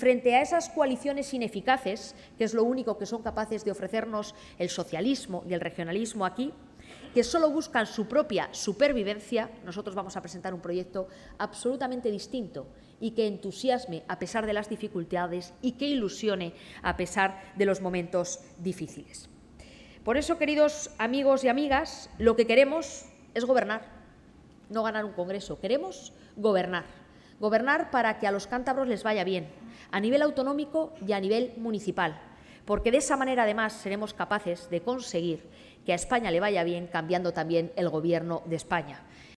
frente a esas coaliciones ineficaces, que es lo único que son capaces de ofrecernos el socialismo y el regionalismo aquí, que solo buscan su propia supervivencia, nosotros vamos a presentar un proyecto absolutamente distinto y que entusiasme a pesar de las dificultades y que ilusione a pesar de los momentos difíciles. Por eso, queridos amigos y amigas, lo que queremos es gobernar, no ganar un congreso, queremos gobernar. Gobernar para que a los cántabros les vaya bien, a nivel autonómico y a nivel municipal, porque de esa manera, además, seremos capaces de conseguir que a España le vaya bien cambiando también el Gobierno de España.